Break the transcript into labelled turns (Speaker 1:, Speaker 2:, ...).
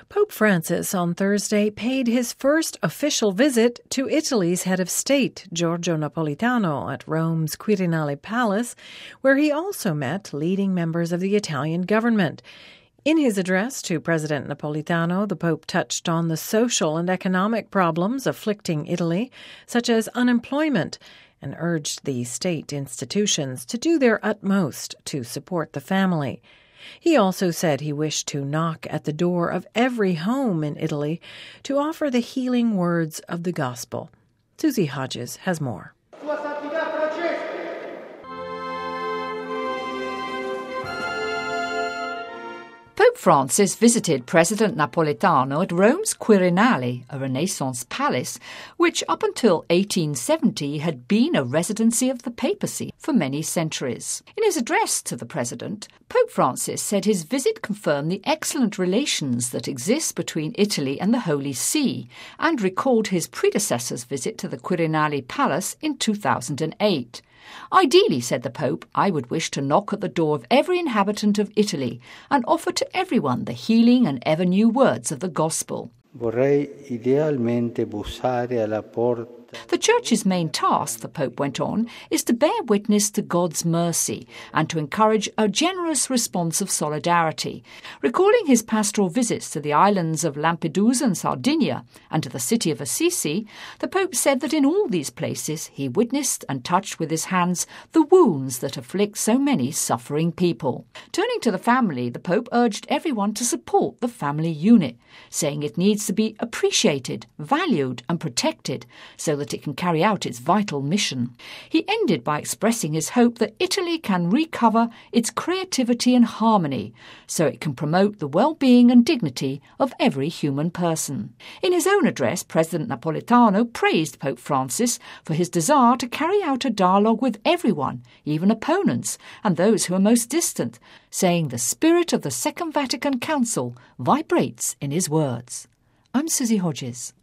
Speaker 1: Pope Francis on Thursday paid his first official visit to Italy's head of state, Giorgio Napolitano, at Rome's Quirinale Palace, where he also met leading members of the Italian government. In his address to President Napolitano, the Pope touched on the social and economic problems afflicting Italy, such as unemployment, and urged the state institutions to do their utmost to support the family. He also said he wished to knock at the door of every home in Italy to offer the healing words of the gospel. Susie Hodges has more.
Speaker 2: Pope Francis visited President Napolitano at Rome's Quirinale, a Renaissance palace, which up until 1870 had been a residency of the papacy for many centuries. In his address to the president, Pope Francis said his visit confirmed the excellent relations that exist between Italy and the Holy See, and recalled his predecessor's visit to the Quirinale Palace in 2008. Ideally, said the Pope, I would wish to knock at the door of every inhabitant of Italy and offer to everyone the healing and ever-new words of the gospel.
Speaker 3: Vorrei idealmente bussare alla porta.
Speaker 2: The Church's main task, the Pope went on, is to bear witness to God's mercy and to encourage a generous response of solidarity. Recalling his pastoral visits to the islands of Lampedusa and Sardinia and to the city of Assisi, the Pope said that in all these places he witnessed and touched with his hands the wounds that afflict so many suffering people. Turning to the family, the Pope urged everyone to support the family unit, saying it needs to be appreciated, valued and protected so that it can carry out its vital mission. He ended by expressing his hope that Italy can recover its creativity and harmony so it can promote the well-being and dignity of every human person. In his own address, President Napolitano praised Pope Francis for his desire to carry out a dialogue with everyone, even opponents, and those who are most distant, saying the spirit of the Second Vatican Council vibrates in his words. I'm Susie Hodges.